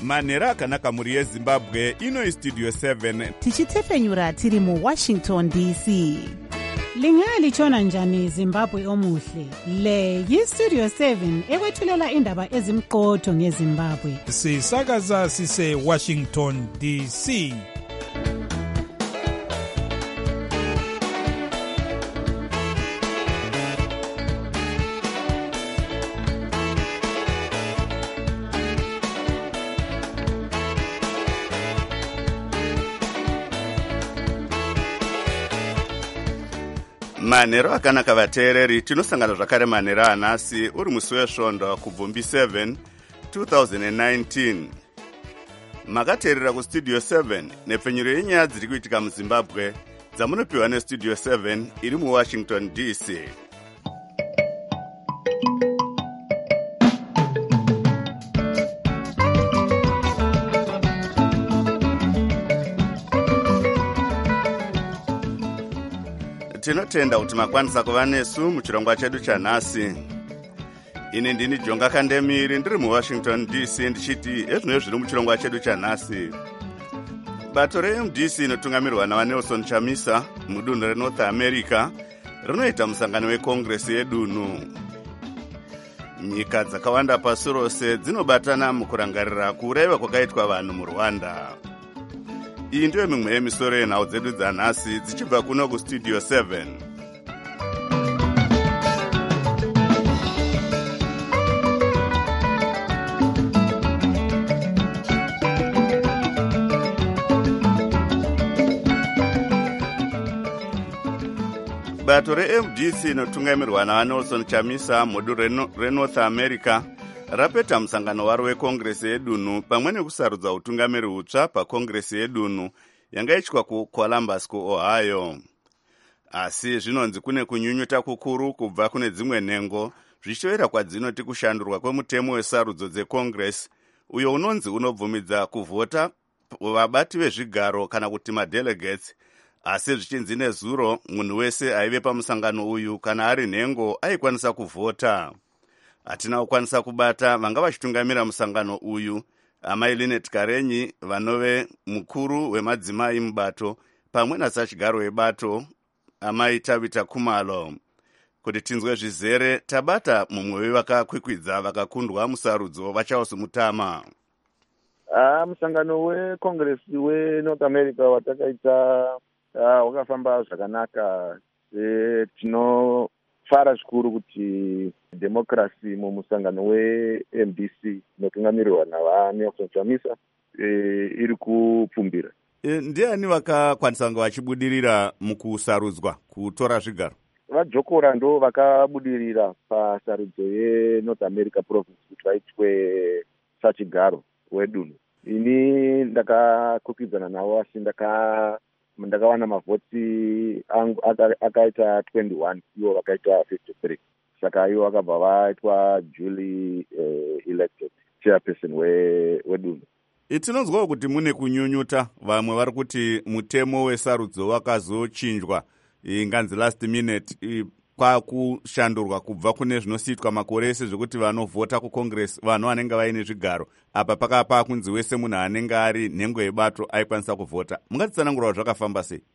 manhero akanaka mhuri yezimbabwe. Ino istudio 7 tichitefenyura tiri muWashington DC. Lingalitshona njani Zimbabwe omuhle? Le yistudio 7 ekwethulela indaba ezimqotho ngeZimbabwe. Sisakaza sise Washington DC. manhero akanaka vateereri, tinosangana zvakare manhero anhasi uri musi wesvondo kubvumbi 7 2019. Makateerera kustudio 7 nepfenyuro yenyaya dziri kuitika muZimbabwe dzamunopiwa nestudio 7 iri muWashington DC. Tinotenda kuti makwanisa kuva nesu muchirongwa chedu chanhasi. Ini ndini Jonga Kandemiri ndiri muWashington DC ndichiti ezvinoi zviri muchirongwa chedu chanhasi. Bato reMDC inotungamirwa naVanelson Chamisa mudunhu reNorth America rinoita musangano wekongresi yedunhu. Nyika dzakawanda pasi rose dzinobatana mukurangarira kureva kwakaitwa vanhu muRwanda. Iyi ndiyo mimwe yemisoro yenhau dzedu dzanhasi dzichibva kuno kustudio 7. Bato reMDC inotungamirwa naVanelson Chamisa mudunhu reNorth America rapeta musangano waro wekongresi yedunhu pamwe nekusarudza utungamiri hutsva pakongresi yedunhu yangaitwa kuColumbus kuOhio. Asi zvinonzi kune kunyunyuta kukuru kubva kune dzimwe nhengo zvichiwira kwadzinoti kushandurwa kwemutemo wesarudzo dzekongresi uyo unonzi unobvumidza kuvhota vabati vezvigaro kana kuti madelegates. Asi zvichinzi nezuro munhu wese aive pamusangano uyu kana ari nhengo aikwanisa kuvhota. Hatina kukwanisa kubata vanga vachitungamira musangano uyu, amai Linet Karenyi vanove mukuru wemadzimai mubato pamwe nasachigaro webato amai Tabita Kumalo. Kuti tinzwe zvizere tabata mumwe wevakakwikwidza vakakundwa musarudzo vachaosumutama. Musangano wekongresi weNorth America watakaita wakafamba zvakanaka. Tinofara zvikuru kuti demokrasi mumusangano weMDC inotungamirirwa naVanelson Chamisa iri kupfumbira. Ndiani vakakwanisa kunge vachibudirira mukusarudzwa kutora zvigaro? VaJokora ndo vakabudirira pasarudzo yeNorth America province kuti vaitwe sachigaro wedunhu. Ini ndakakwikwidzana navo asi ndakawana mavhoti angu akaita 21, ivo vakaita 53. Saka ivo vakabva vaitwa duly elected chairperson wedunhu. Tinonzwawo kuti mune kunyunyuta, vamwe vari kuti mutemo wesarudzo wakazochinjwa nganzi last minute kwakushandurwa kubva kune zvinosiitwa makore ese zvekuti vanovhota kucongress vanhu vanenge vaine zvigaro apa pakapa kunzi wese munhu anenge ari nhengo yebato aikwanisa kuvhota. Mungatitsanangura zvakafamba sei?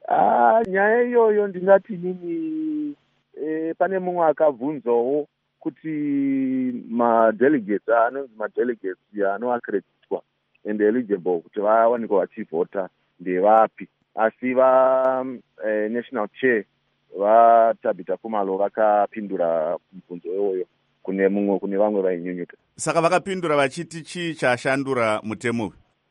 Nyaya iyoyo ndingati nini, pane mumwe akabvunzawo kuti madelegates anonzi madelegates anoaccreditwa and eligible kuti vawanikwa vachivhota ndevapi. Asi national chair vaTabita Kumalo vakapindura mubvunzo iwoyo kune vamwe vainyunyuta. Saka vakapindura vachiti chii chashandura mutemo?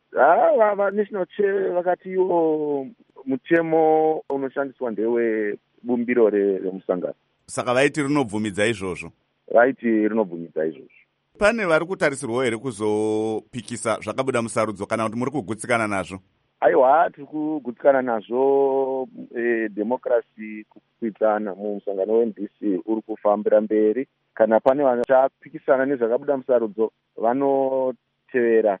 National chair vakati iwo mutemo unoshandiswa ndewe bumbiro remusangano. Saka vaiti rinobvumidza izvozvo? Vaiti rinobvumidza izvozvo. Pane vari kutarisirwawo here kuzopikisa zvakabuda musarudzo kana kuti muri kugutsikana nazvo? Aiwa, tiri kugutsikana nazvo. Demokrasi kukwitsana mumusangano weMDC uri kufambira mberi. Kana pane vachapikisana nezvakabuda musarudzo vanotevera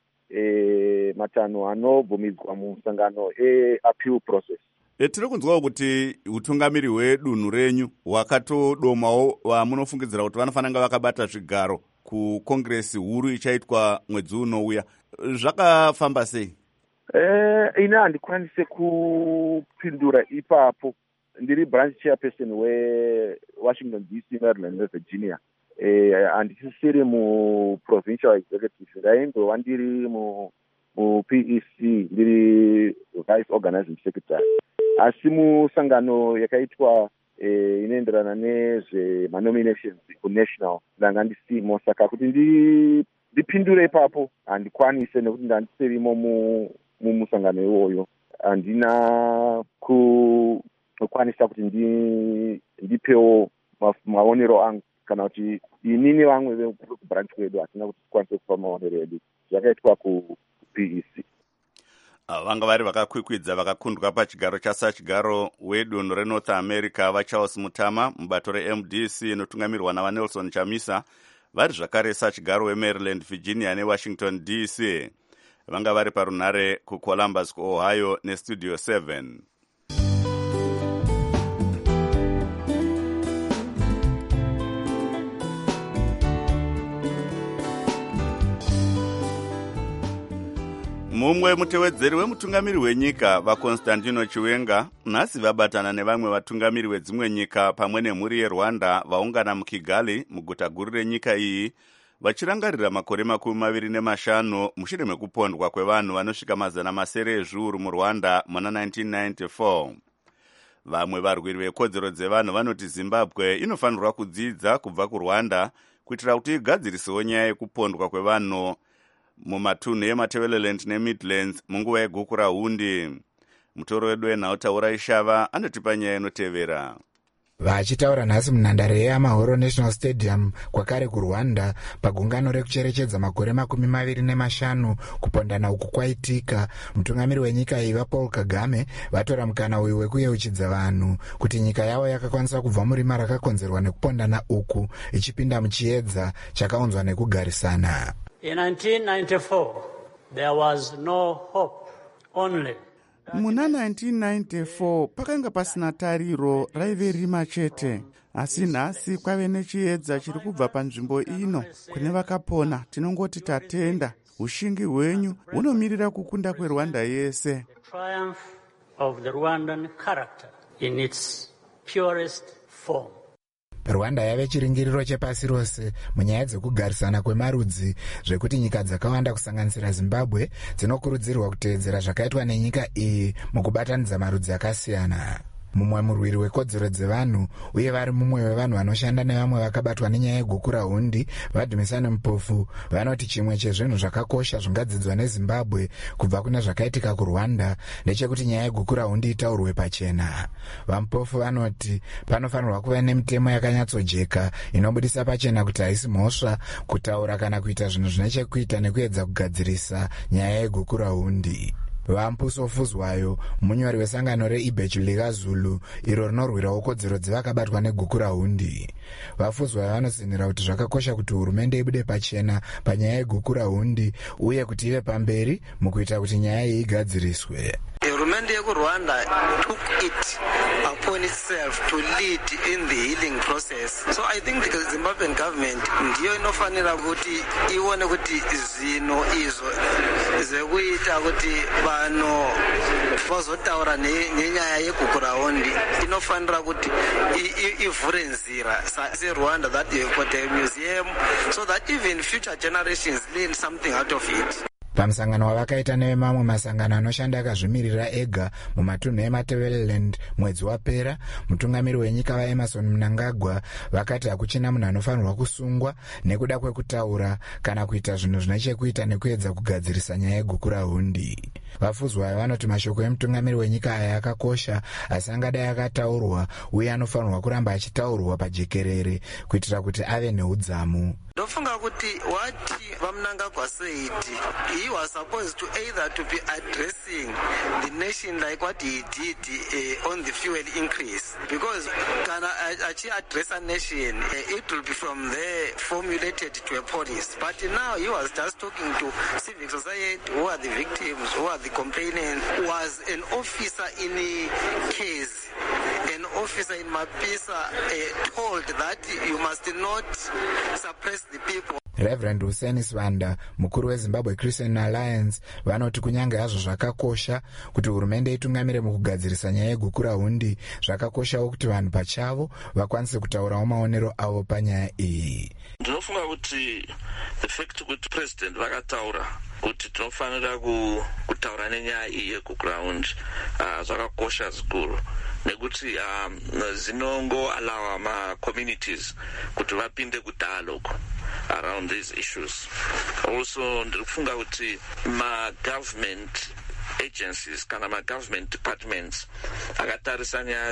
matanho anobvumidzwa mumusangano appeal process. Tiri kunzwawo kuti utungamiri hwedunhu renyu hwakatodomawo vamunofungidzira kuti vanofanira vakabata zvigaro kukongresi huru ichaitwa mwedzi unouya. zvakafamba sei? Ina handikwanise kupindura ipapo. Ndiri branch chairperson weWashington DC, Maryland neVirginia. Handisisiri muprovincial executive. Ndaingova ndiri muPEC, ndiri vice organizing secretary. Asi musangano yakaitwa inoenderana nezvemanominations kunational ndanga ndisimo, saka kuti ndipindure ipapo handikwanise nekuti ndandisirimo mumusangano iwoyo. Handina kukwanisa kuti ndipewo maonero angu kana kuti inini vamwe vekubranch kwedu hatina kuti tikwanise kupa maonero edu. Zvakaitwa kuPEC. Vanga vari vakakwikwidza vakakundwa pachigaro chasachigaro wedunhu reNorth America vaCharles Mutama mubato reMDC inotungamirwa navaNelson Chamisa, vari zvakare sachigaro weMaryland, Virginia neWashington DC. Vanga vari parunhare kuColumbus, Ohio neStudio 7. Mumwe mutevedzeri wemutungamiri wenyika vaConstantino Chiwenga nhasi vabatana nevamwe vatungamiri vedzimwe nyika pamwe nemhuri yeRwanda vaungana muKigali, muguta guru renyika iyi, vachirangarira makore 25 mushure mekupondwa kwevanhu vanosvika 700 ezviuru muRwanda muna 1994. Vamwe varwiri vekodzero dzevanhu vanoti Zimbabwe inofanirwa kudzidza kubva kuRwanda kuitira kuti igadzirisewo nyaya yekupondwa kwevanhu mumatunhu eMatabeleland neMidlands munguva yeguku rahundi. Mutoro wedu wenhau Ishava anotipa nyaya inotevera. Vachitaura nhasi munhandare yeAmahoro National Stadium kwakare kuRwanda pagungano rekucherechedza makore 25 kupondana uku kwaitika, mutungamiri wenyika iyi vaPaul Kagame vatora mukana uyu wekuyeuchidza vanhu kuti nyika yavo yakakwanisa kubva murima rakakonzerwa nekupondana uku ichipinda muchiedza chakaunzwa nekugarisana. In 1994, there was no hope, only. Muna 1994 pakanga pasina tariro, raive rima chete. Asi nhasi kwave nechiedza chiri kubva panzvimbo ino. Kune vakapona tinongoti tatenda. Ushingi hwenyu hunomirira kukunda kweRwanda yese. The triumph of the Rwandan character in its purest form. Rwanda yave chiringiriro chepasi rose munyaya dzekugarisana kwemarudzi, zvekuti nyika dzakawanda kusanganisira Zimbabwe dzinokurudzirwa kuteedzera zvakaitwa nenyika iyi mukubatanidza marudzi akasiyana. Mumwe murwiri wekodzero dzevanhu uye vari mumwe wevanhu vanoshanda nevamwe vakabatwa nenyaya yeguku rahundi, Vadhumisani Mupofu, vanoti chimwe chezvinhu zvakakosha zvingadzidzwa neZimbabwe kubva kune zvakaitika kuRwanda ndechekuti nyaya yeguku rahundi itaurwe pachena. VaMupofu vanoti panofanirwa kuva nemitemo yakanyatsojeka inobudisa pachena kuti haisi mhosva kutaura kana kuita zvinhu zvinechekuita nekuedza kugadzirisa nyaya yeguku rahundi. Vampuso Fuzwayo, munyori wesangano reIbhechulika Zulu iro rinorwirawo kodzero dzevakabatwa neguku rahundi. VaFuzwayo vanozinhira kuti zvakakosha kuti hurumende ibude pachena panyaya yeguku rahundi uye kuti ive pamberi mukuita kuti nyaya iyi igadziriswe. Hurumende yekurwanda took it upon itself to lead in the healing process. So I think the Zimbabwean government ndiyo inofanira kuti ione kuti zino izo zvekuita kuti vanhu vazotaura nenyaya yeguku rahundi inofanira kuti ivhure nzira seRwanda, that you've got a museum so that even future generations learn something out of it. Pamusangano wavakaita nevemamwe masangano anoshanda akazvimirira ega mumatunhu eMatabeleland mwedzi wapera, mutungamiri wenyika vaEmerson Mnangagwa vakati hakuchina munhu anofanirwa kusungwa nekuda kwekutaura kana kuita zvinhu zvinechekuita nekuedza kugadzirisa nyaya yeguku rahundi. VaFuzwayo vanoti mashoko emutungamiri wenyika aya akakosha asi angadai akataurwa uye anofanirwa kuramba achitaurwa pajekerere kuitira kuti ave neudzamu. Ndofunga kuti what Mnangagwa said, he was supposed to either to be addressing the nation like what he did on the fuel increase, because kana achi address a nation, it will be from there formulated to a policy. But now he was just talking to civic society, who are the victims, who are the complainants, who was an officer in a case. An officer in Mapisa told that you must not suppress the people. Reverend Hussein Swanda, mukuru weZimbabwe Christian Alliance, vanoti kunyange hazvo zvakakosha kuti hurumende itungamire mukugadzirisa nyaya yegukurahundi, zvakakoshawo kuti vanhu pachavo vakwanise kutaurawo maonero avo panyaya iyi. Ndinofunga kuti the fact kuti president vakataura kuti tinofanira kutaura nenyaya iyi yegukurahundi zvakakosha zvikuru, nekuti zinongoalawa ma-communities kuti vapinde kudialogue around these issues. Also ndiri kufunga kuti ma-government agencies kana ma-government departments akatarisa nyaya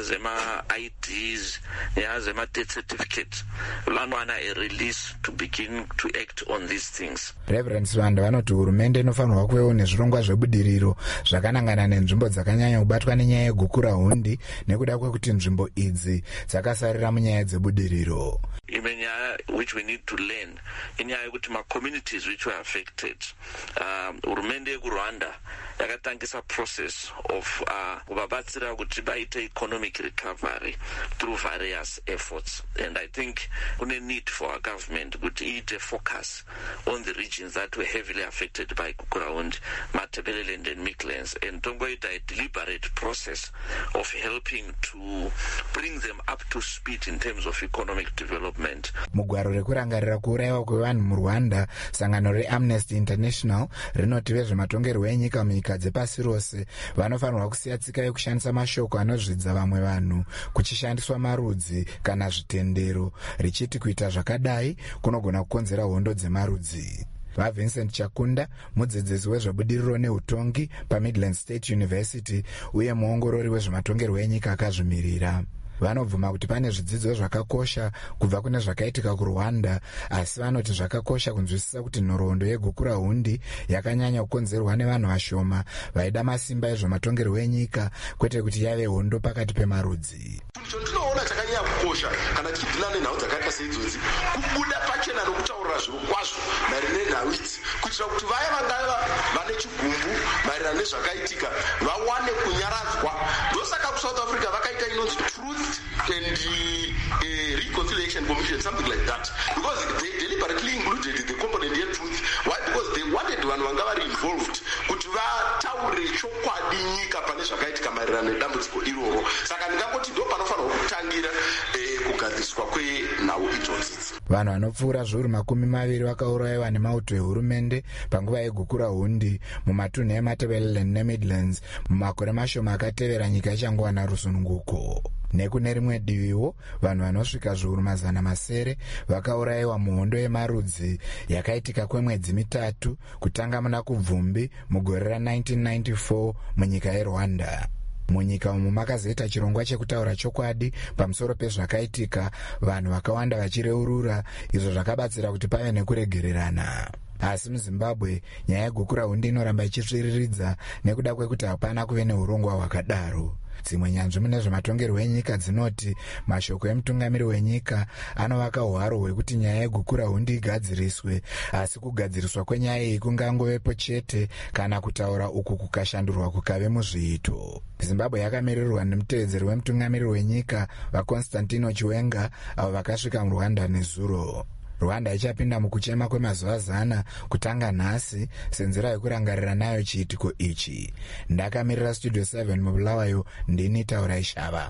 zema-IDs, nyaya zema-death certificate, vanowana a release to begin to act on these things. Reverend Swanda vanoti hurumende inofanirwa kuvewo nezvirongwa zvebudiriro zvakanangana nenzvimbo dzakanyanya kubatwa nenyaya yegukurahundi, nekuda kwekuti nzvimbo idzi dzakasarira munyaya dzebudiriro. Imwe nyaya which we need to learn inyaya yekuti ma-communities which were affected, hurumende yekurwanda yakatangisa process of kuvabatsira kuti vaite economic recovery through various efforts, and I think kune need for our government kuti iite focus on the regions that were heavily affected by Gukurahundi, Matabeleland and Midlands, and tongoita a deliberate process of helping to bring them up to speed in terms of economic development. Mugwaro rekurangarira kuurayiwa kwevanhu muRwanda, sangano reAmnesty International rinoti vezvematongerwo enyika munyika dzepasi rose vanofanirwa kusiya tsika yekushandisa mashoko anozvidza vamwe vanhu kuchishandiswa marudzi kana zvitendero, richiti kuita zvakadai kunogona kukonzera hondo dzemarudzi. VaVincent Chakunda, mudzidzisi wezvebudiriro neutongi paMidland State University uye muongorori wezvematongerwo enyika akazvimirira, vanobvuma kuti pane zvidzidzo zvakakosha kubva kune zvakaitika kuRwanda, asi vanoti zvakakosha kunzwisisa kuti nhoroondo yegukurahundi yakanyanya kukonzerwa nevanhu vashoma vaida masimba ezvematongerwo enyika, kwete kuti yave hondo pakati pemarudzi. Chotinoona chakanyanya kukosha kana tichidhila nenhau dzakaita seidzodzi, kubuda pachena nokutaurira zviro kwazvo maererano nenhau idzi, kuitira kuti vaya vangava vane chigumbu maererano nezvakaitika vawane kunyaradzwa. Ndosaka kuSouth Africa vakaita inonzi truth and reconciliation commission, something like that, because they deliberately included the component of truth. Why? Because they wanted vanhu vanga vari involved kuti vataure chokwadi nyika pane zvakaitika maererano nedambudziko iroro. Saka ndingangoti ndo panofanirwa kutangira kugadziriswa kwenhau idzodzi. Vanhu vanopfuura zviuru 20 vakaurayiwa nemauto ehurumende panguva yegukurahundi mumatunhu eMatabeleland neMidlands mumakore mashoma akatevera nyika ichangowana rusununguko. Nekune rimwe diviwo vanhu vanosvika zviuru 700 vakaurayiwa muhondo yemarudzi yakaitika kwemwedzi mitatu kutanga muna kuBvumbi mugore ra1994 munyika yeRwanda. Munyika umu makazoita chirongwa chekutaura chokwadi pamusoro pezvakaitika, vanhu vakawanda vachireurura, izvo zvakabatsira kuti pave nekuregererana. Asi muZimbabwe nyaya yegukurahundi inoramba ichitsviriridza nekuda kwekuti hapana kuve neurongwa hwakadaro. Dzimwe nyanzvi mune zvematongerwo enyika dzinoti mashoko emutungamiri wenyika anovaka hwaro hwekuti nyaya yegukurahundi igadziriswe, asi kugadziriswa kwenyaya iyi kungangovepo chete kana kutaura uku kukashandurwa kukave muzviito. Zimbabwe yakamirirwa nemutevedzeri wemutungamiri wenyika vaConstantino Chiwenga, avo vakasvika muRwanda nezuro. Rwanda ichapinda mukuchema kwemazuva 100 kutanga nhasi senzira yekurangarira nayo chiitiko ichi. Ndakamirira Studio 7 muBulawayo, ndini Taurai Shava.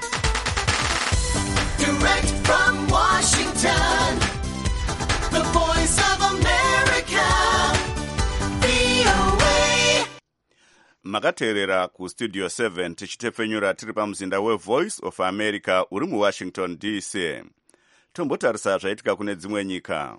Direct from Washington, the Voice of America, VOA. Makateerera kuStudio 7 tichitepfenyura tiri pamuzinda weVoice of America uri muWashington DC. Tombotarisa zvaitika kune dzimwe nyika.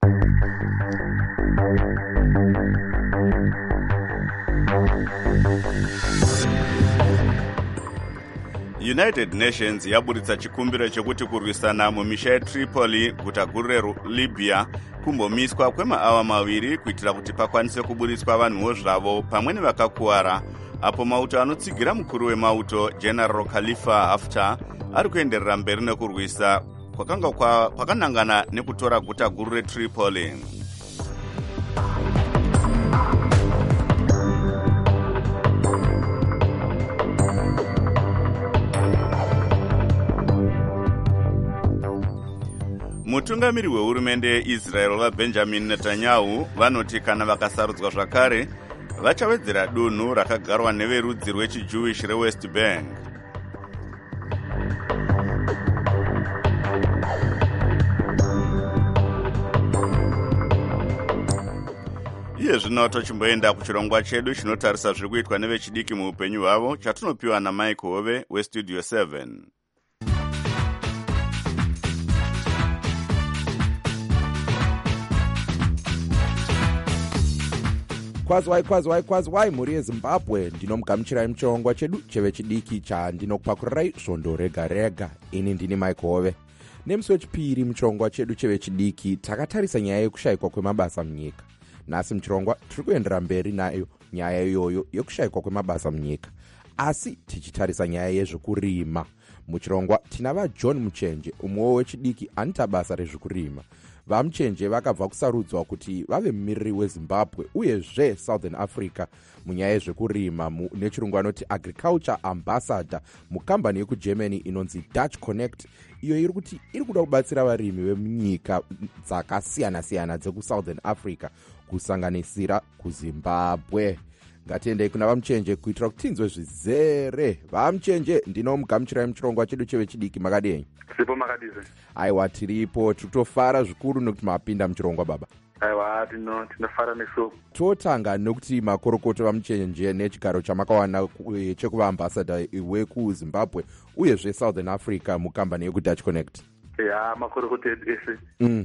United Nations yaburitsa chikumbiro chekuti kurwisana mumisha yeTripoli, guta guru reLibya, kumbomiswa kwemaawa 2 kuitira kuti pakwanise kuburiswa vanhuwo zvavo pamwe nevakakuwara, apo mauto anotsigira mukuru wemauto General Khalifa Haftar ari kuenderera mberi nekurwisa kwakanangana nekutora guta guru reTripoli. mutungamiri wehurumende yeisrael vabenjamin netanyahu vanoti kana vakasarudzwa zvakare vachawedzera dunhu rakagarwa neverudzi rwechijewish rewest bank. iye zvino tochimboenda kuchirongwa chedu chinotarisa zviri kuitwa nevechidiki muupenyu hwavo chatinopiwa namike hove westudio 7. kwazwai mhuri yezimbabwe, ndinomugamuchirai muchirongwa chedu chevechidiki chandinokupakurirai svondo rega rega. ini ndini mike hove. nemusi wechipiri muchirongwa chedu chevechidiki takatarisa nyaya yekushayikwa kwemabasa munyika. nhasi muchirongwa tiri kuendera mberi nayo nyaya iyoyo yekushayikwa kwemabasa munyika, asi tichitarisa nyaya yezvekurima. muchirongwa tina vajohn muchenje, umwewo wechidiki anoita basa rezvekurima. vamuchenje vakabva kusarudzwa kuti vave mumiriri wezimbabwe uyezve southern africa munyaya yezvekurima nechirungu anoti agriculture ambassador mukambani yekugermany inonzi Dutch Connect, iyo iri kuti iri kuda kubatsira varimi vemunyika dzakasiyana-siyana dzekusouthern africa kusanganisira kuzimbabwe. ngatiendei kuna vamuchenje kuitira kuti tinzwe zvizere. vamuchenje, ndinomugamuchirai muchirongwa chedu chevechidiki. makadii? sipo makadize. aiwa, tiripo, tirikutofara zvikuru nekuti mapinda muchirongwa baba. aiwa, tinofara nesu. totanga nekuti makorokoto vamuchenje nechigaro chamakawana chekuva ambassador wekuzimbabwe uyezve southern africa mukambani yekudutch connect. ya makorokoto edu ese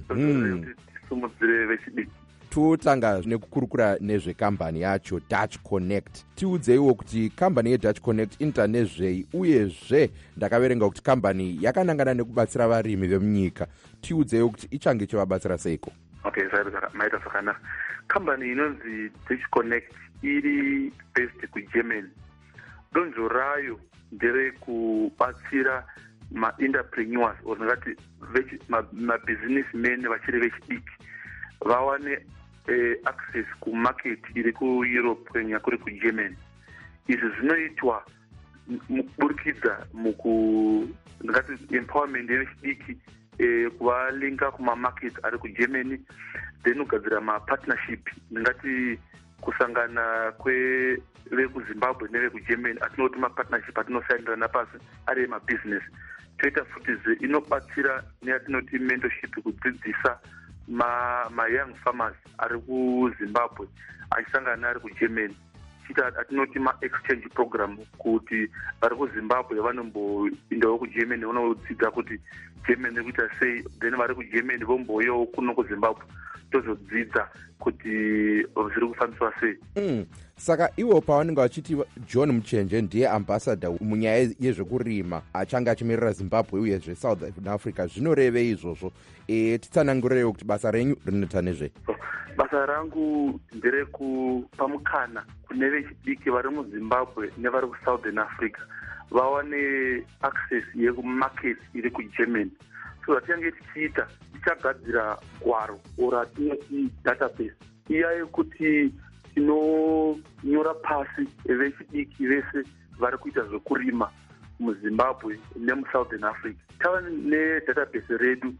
tisimudzire vechidiki. totanga nekukurukura nezvekambani yacho Dutch Connect. tiudzeiwo kuti kambani yeDutch Connect inoita nezvei, uyezve ndakaverenga kuti kambani yakanangana nekubatsira varimi vemunyika. tiudzeiwo kuti ichange chivabatsira seiko. okay, maita zvakanaka. kambani inonzi Dutch Connect iri based kugermany. donzvo rayo nderekubatsira ma-entrepreneurs or ngati mabusinessmen vachiri vechidiki vawane access kumarket iri kueurope kwenyaya kuri kugermany. izvi zvinoitwa mukuburikidza ngati empowerment yevechidiki kuvalinga kumamarket ari kugermany, then kugadzira mapartnership ngati kusangana kwevekuzimbabwe nevekugermany atinoti mapartnership atinosainirana pasi ari emabusiness. toita futi inobatsira neatinoti mentorship kudzidzisa ma-young farmers ari kuzimbabwe achisangana ari kugermany. chita atinoti ma-exchange program kuti vari kuzimbabwe vanomboindawo kugermany vanodzidza kuti germany iri kuita sei, then vari kugermany vomboyawo kuno kuzimbabwe tozodzidza kuti zviri kufambiswa sei. saka ivo pavanenge vachiti john muchenje ndiye ambassador munyaya yezvekurima achange achimirira zimbabwe uyezve south africa, zvinorevei izvozvo? titsanangureiwo kuti basa renyu rinoita nezvei? basa rangu nderekupa mukana kune vechidiki vari muzimbabwe nevari kusouthern africa vawane access yekumarket iri kugermany. so zvatinenge tichiita tichagadzira gwaro oro atinoti database iya yekuti tinonyora pasi vechidiki vese vari kuita zvekurima muzimbabwe nemusouthern africa. tava nedatabase redu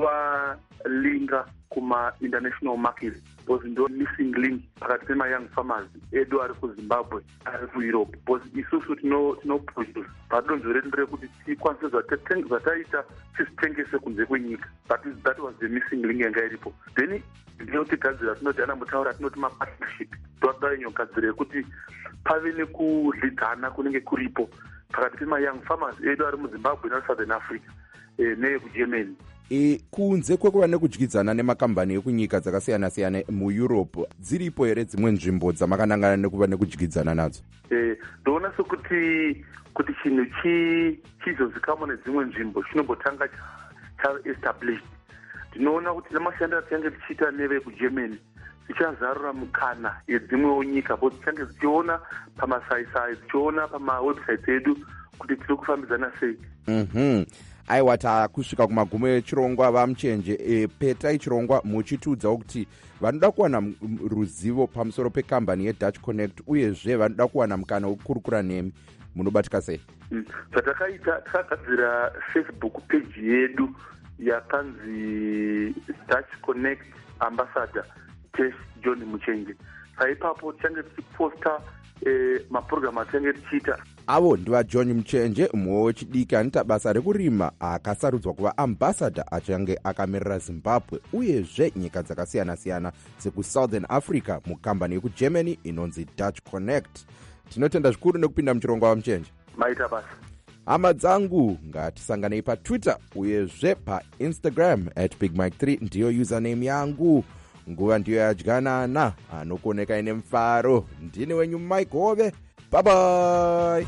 inovalinga kuma-international market because ndo missing link pakati pema-young farmers edu ari kuzimbabwe ari kueurope because isusu tinoproduce padonzvo redu rekuti tikwanise zvataita tisitengese kunze kwenyika. That was the missing link yanga iripo. then ndinotigadzira tinoti anamutaura tinoti mapartnership toda inyogadzira yekuti pave nekudlidzana kunenge kuripo pakati pema-young farmers edu ari muzimbabwe nesouthern africa neyekugermany. kunze kwekuva nekudyidzana nemakambani ekunyika dzakasiyana-siyana mueurope, dziripo here dzimwe nzvimbo dzamakanangana nekuva nekudyidzana nadzo? ndoona sekuti chinhu chizozikamwa nedzimwe nzvimbo chinombotanga cha-established. ndinoona kuti namashandiro atinenge tichiita nevekugermany tichazarura mukana yedzimwewo nyika bo tichange tichiona pamasaisai tichiona pamawebsites edu kuti tiri kufambidzana sei. aiwa, takusvika kumagumo echirongwa vamuchenje. petai chirongwa muchitiudzawo kuti vanoda kuwana ruzivo pamusoro pekambani yeDutch Connect uyezve vanoda kuwana mukana wekukurukura nemi munobatika sei? zvatakaita takagadzira facebook page yedu yakanzi Dutch Connect Ambassador Cash John Muchenje. Saipapo tichange tichiposta mapurogiramu atinenge tichiita. Avo ndivaJohn Muchenje, mumwe wechidiki anoita basa rekurima akasarudzwa kuva ambassador achange akamirira Zimbabwe uyezve nyika dzakasiyana-siyana dzekusouthern Africa mukambani yekugermany inonzi Dutch Connect. Tinotenda zvikuru nekupinda muchirongwa waMuchenje. Maita basa. Hama dzangu ngatisanganei paTwitter uyezve paInstagram @BigMike3 ndiyo username yangu. Nguva ndiyo yadyanana, anokuoneka ine mfaro. Ndini wenyu Mike Hove. Bye bye.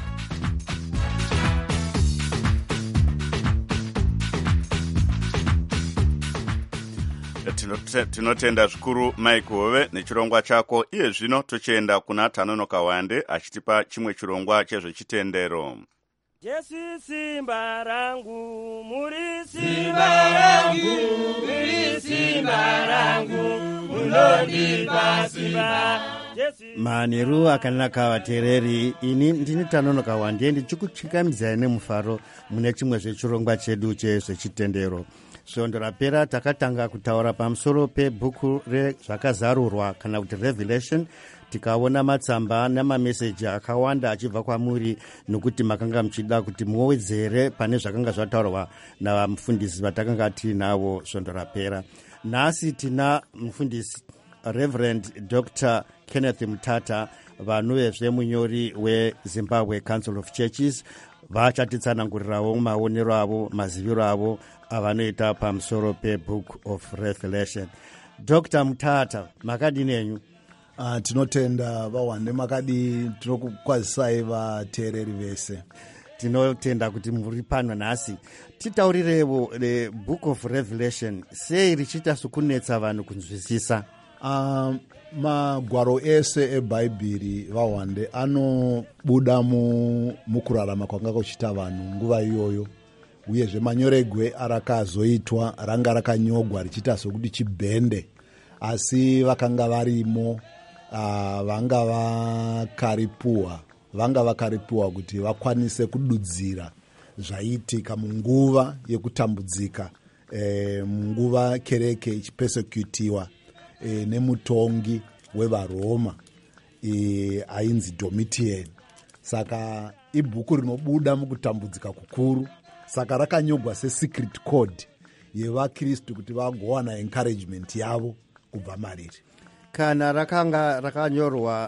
Tinotenda zvikuru Mike Hove nechirongwa chako. Iye zvino tochienda kuna Tanonoka Wande achitipa chimwe chirongwa chezvechitendero. Jesu simba rangu, muri simba rangu, muri simba rangu, munondipa simba. Manheru akanaka vateereri, ini ndini Tanonoka Wande ndichikuchikamidzai nemufaro mune chimwe zvechirongwa chedu chezvechitendero. Svondo rapera takatanga kutaura pamusoro pebhuku rezvakazarurwa kana kuti Revelation. Tikaona matsamba namameseji akawanda achibva kwamuri nokuti makanga muchida kuti muwedzere pane zvakanga zvataurwa navamufundisi vatakanga tiinavo svondo rapera. Nhasi tina mufundisi Reverend Dr. Kenneth Mutata, vanhuvezve munyori weZimbabwe Council of Churches, vachatitsanangurirawo maonero avo, maziviro avo avanoita pamusoro peBook of Revelation. Dr. Mutata, makadini henyu? Tinotenda vaWande makadi, tinokukwazisai vateereri vese. Tinotenda kuti muri pano nhasi. Titaurirevo Book of Revelation, sei richiita sokunetsa vanhu kunzwisisa? Magwaro ese eBhaibheri vaWande anobuda mukurarama kwanga kuchita vanhu nguva iyoyo, uyezve manyoregwe arakazoitwa ranga rakanyogwa richiita sokuti chibhende, asi vakanga varimo vanga vakaripuwa kuti vakwanise kududzira zvaitika munguva yekutambudzika, munguva kereke ichipesekutiwa nemutongi wevaRoma ainzi Domitian. Saka ibhuku rinobuda mukutambudzika kukuru, saka rakanyogwa secret code yevakristu kuti vagowana encouragement yavo kubva mariri. Kana rakanga rakanyorwa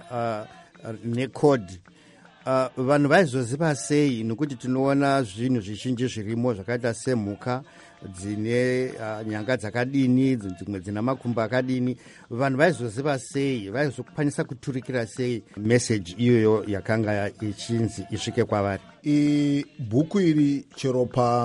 necode, vanhu vaizoziva sei? Nokuti tinoona zvinhu zvizhinji zvirimo zvakaita semhuka dzine nyanga dzakadini, dzimwe dzina makumbo akadini. Vanhu vaizoziva sei? Vaizokwanisa kuturikira sei message iyoyo yakanga ichinzi isvike kwavari? Bhuku iri chero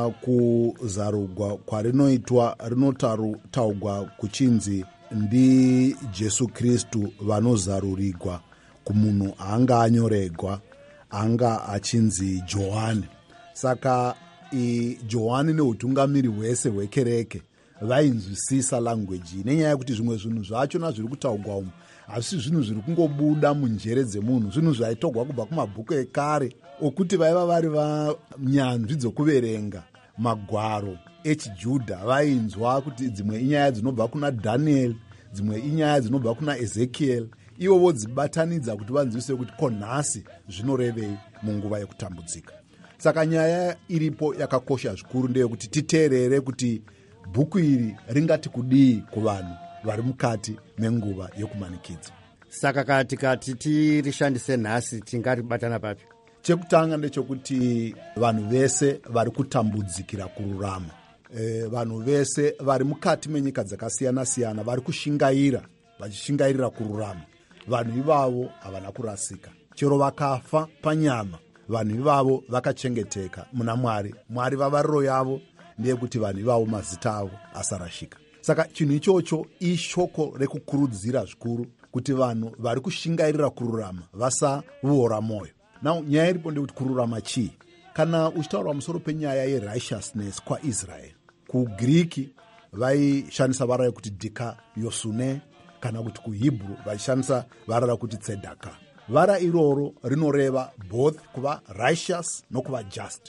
pakuzarugwa kwarinoitwa rinotaugwa kuchinzi ndi Jesu Kristu vanozarurigwa kumunhu anga anyoregwa, anga achinzi Johani. Saka Johani neutungamiri hwese hwekereke vainzwisisa language nenyaya yekuti zvimwe zvinhu zvachona zviri kutaugwa umu asi zvinhu zviri kungobuda munjere dzemunhu, zvinhu zvaitogwa kubva kumabhuku ekare okuti vaiva vari vanyanzvi dzokuverenga magwaro echiJudha. Vainzwa kuti dzimwe inyaya dzinobva kuna Daniel, dzimwe inyaya dzinobva kuna Ezekiel, ivo vodzibatanidza kuti vanzwisise kuti konhasi zvinorevei munguva yekutambudzika. Saka nyaya iripo yakakosha zvikuru ndeyekuti titeerere kuti bhuku iri ringati kudii kuvanhu vari mukati menguva yokumanikidzwa. Saka katikati tirishandise nhasi tingaribatana papi? Chekutanga ndechekuti vanhu vese vari kutambudzikira kururama, vanhu vese vari mukati menyika dzakasiyana-siyana vari kushingaira, vachishingairira kururama. Vanhu ivavo havana kurasika, chero vakafa panyama, vanhu ivavo vakachengeteka muna Mwari. Mwari vavariro yavo ndeyekuti vanhu ivavo mazita avo asarashika. Saka chinhu ichocho ishoko rekukurudzira zvikuru kuti vanhu vari kushingairira kururama vasavuora mwoyo. Now nyaya iripo ndekuti kururama chii? Kana uchitaura musoro penyaya yerighteousness kwaIsraeri, kuGiriki vaishandisa vara rekuti dikaiosune, kana kuti kuHebrew vaishandisa vara rakuti tzedaka. Vara iroro rinoreva both kuva righteous nokuva just.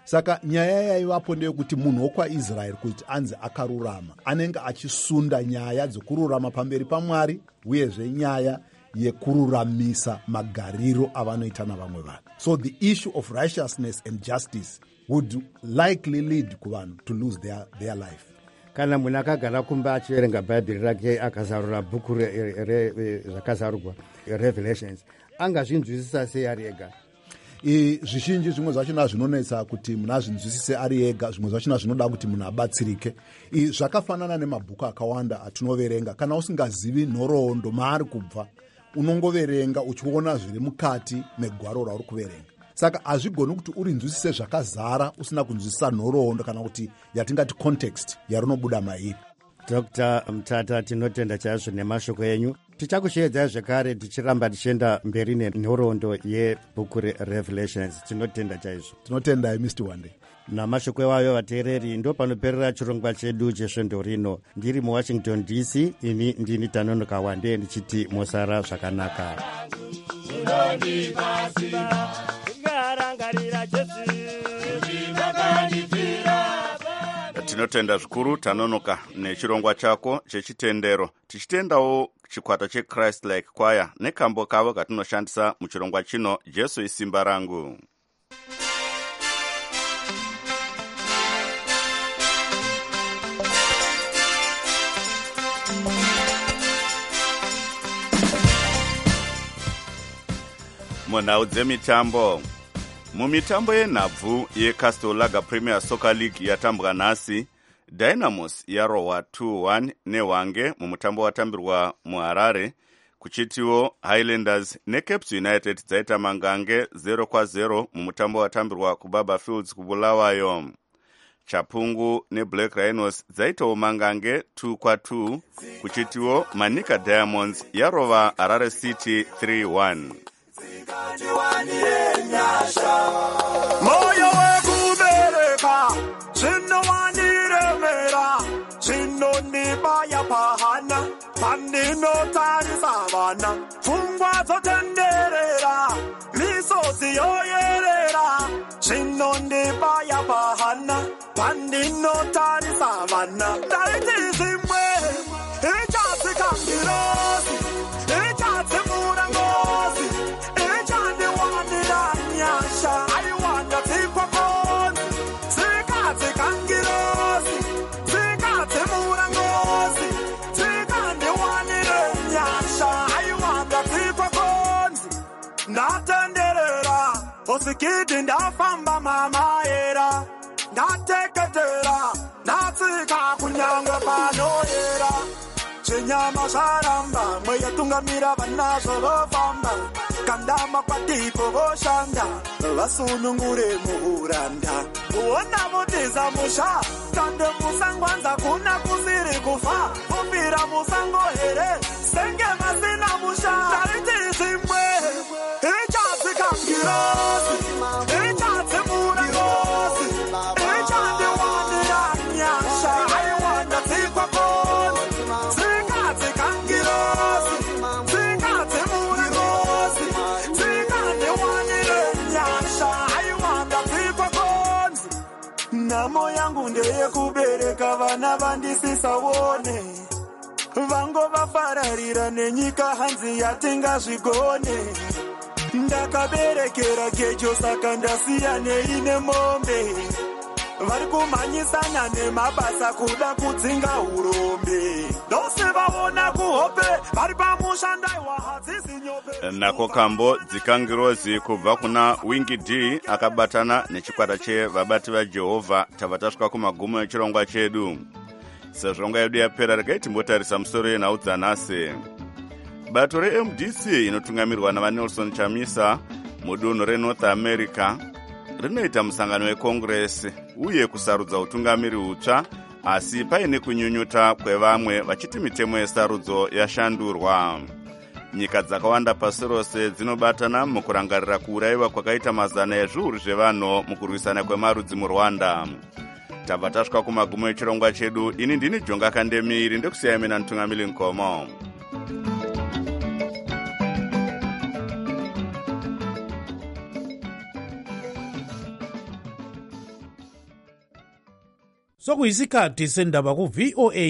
saka nyaya yaivapo ndeyekuti munhu wokwaisraeri kuti anzi akarurama anenge achisunda nyaya dzekururama pamberi paMwari uyezve nyaya yekururamisa magariro avanoita navamwe vanhu. So the issue of righteousness and justice would likely lead kuvanhu to lose their life. Kana munhu akagara kumba achiverenga bhaibheri rake akazarura bhuku zvakazarurwa Revelations angazvinzwisisa sei ari ega? Zvizhinji zvimwe zvachona zvinonetsa kuti munhu azvinzwisise ari ega, zvimwe zvachona zvinoda kuti munhu abatsirike. Zvakafanana nemabhuku akawanda atinoverenga, kana usingazivi nhoroondo maari kubva unongoverenga uchiona zviri mukati megwaro rauri kuverenga. Saka hazvigoni kuti urinzwisise zvakazara usina kunzwisisa nhoroondo kana kuti yatingati context yarinobuda mairi. Dr. Mtata, tinotenda chaizvo nemashoko enyu. Tichakushedzai zvekare tichiramba tichienda mberi nenhoroondo yebhuku reRevelations. Tinotenda chaizvo. Tinotendai Mr. Wande. Namashoko ewayo vateereri, ndo panoperera chirongwa chedu chesvondo rino. Ndiri muWashington DC, ini ndini Tanonoka Wande ndichiti mosara zvakanaka. Tinotenda zvikuru Tanonoka nechirongwa chako chechitendero. Tichitendawo chikwata cheChrist Like Choir nekambo kavo katinoshandisa muchirongwa chino Jesu isimba rangu. Munhau dzemitambo. Mumitambo yenhabvu yeCastle Lager Premier Soccer League yatambwa nhasi, Dynamos yarohwa 2-1 neHwange mumutambo watambirwa muHarare, kuchitiwo Highlanders neCaps United dzaita mangange 0-0 mumutambo watambirwa kuBaba Fields kuBulawayo. Chapungu neBlack Rhinos dzaitawo mangange 2-2, kuchitiwo Manika Diamonds yarova Harare City 3-1. Moyo wekubereka zvinowandiremera zvinondibaya pahana pandinotarisa vana pfungwa dzotenderera misodzi yoyerera zvinondibaya pahana pandinotarisa vana ndaiti zvimwe ichadzikangirozi ichadzimura ngozi ndatenderera osikidi ndafamba mamaera ndateketera ndatsika kunyangwe panoera chinyama zvaramba mweyatungamira vanazvo vofamba kandama kwatipo voshanda vasunungure muhuranda kuona votiza musha kande musangwanza kuna kusiri kufa vopira musango here senge vasina musha tariti zvimwe ichadzikangirozi ichadzimura ngozi ichandiwanira nyasha aiwanda dzikwa koni dzikadzikangirozi dzikadzimura ngozi dzikandiwanire nyasha aiwanda dzikwa koni. Nhamo yangu ndeyekubereka vana vandisisaone vangovafararira nenyika hanzi yatingazvigone. Ndakaberekera kecho saka ndasiya neine mombe vari kumhanyisana nemabasa kuda kudzinga urombe ndose vaona kuhope vari pamushandaiwa hadzisi nyope. Nako kambo dzikangirozi kubva kuna Wingi D akabatana nechikwata chevabati vaJehovha. Tabva tasvika kumagumo echirongwa chedu. Sezvirongwa yedu yapera, regai timbotarisa musoro yenhau dzanhasi. Bato reMDC inotungamirwa navaNelson Chamisa mudunhu reNorth America rinoita musangano weCongress uye kusarudza utungamiri hutsva, asi paine kunyunyuta kwevamwe vachiti mitemo yesarudzo yashandurwa. Nyika dzakawanda pasi rose dzinobatana mukurangarira kuurayiwa kwakaita mazana ezviuru zvevanhu mukurwisana kwemarudzi muRwanda. Tabva tasvika kumagumo echirongwa chedu. Ini ndini Jonga Kandemiri, ndekusiyai mina Ntungamiri Nkomo. sokuyisikhathi sendaba ku-VOA